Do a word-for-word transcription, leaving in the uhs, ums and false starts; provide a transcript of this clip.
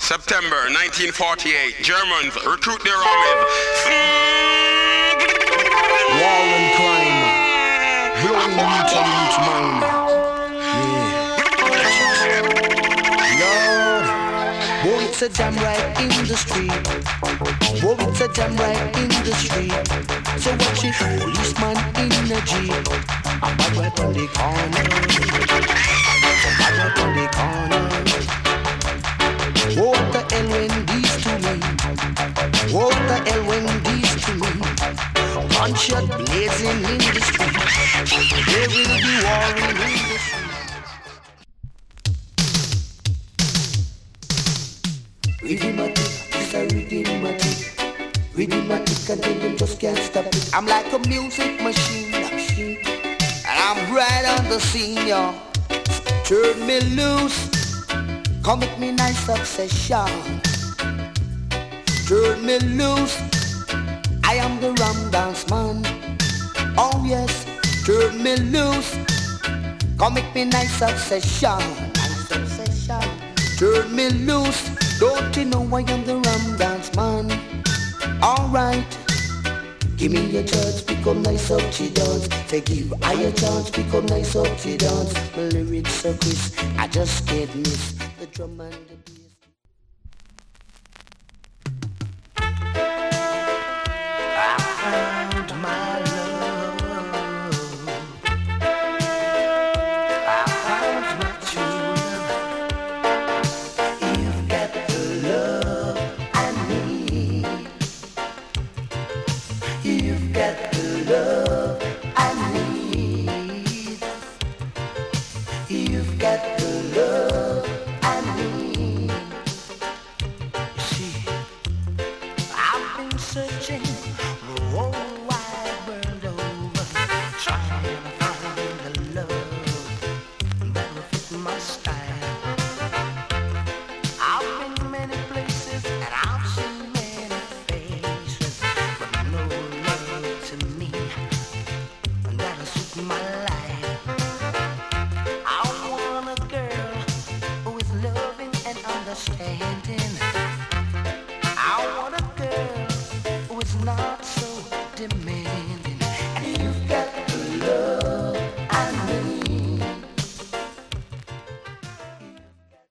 September nineteen forty-eight. Germans recruit their armies. War and crime. Blowing youth and youth mind. Yeah. Lord. Oh, it's a jam right in the street. Oh, it's a jam right in the street. So watch it, policeman in a jeep. I'm bad right on the corner. Bad right on the corner. What the hell when these to me? What the hell when these to me? Gunshot blazing in the street. There will be war in the street. Rhythmatic, it's a rhythmatic. Rhythmatic and they just can't stop it. I'm like a music machine, and I'm right on the scene, y'all. Turn me loose. Come with me nice obsession. Turn me loose. I am the ram dance man. Oh yes, turn me loose. Come with me nice obsession. Nice obsession. Turn me loose. Don't you know I am the ram dance man? Alright. Give me a chance, become nice up to dance. Say give I a chance, become nice up to dance. My lyrics are crisp, I just can't miss the drum and the bass. I found my love. I found my true love. You've got the love I need. You've got the love I need. You've got the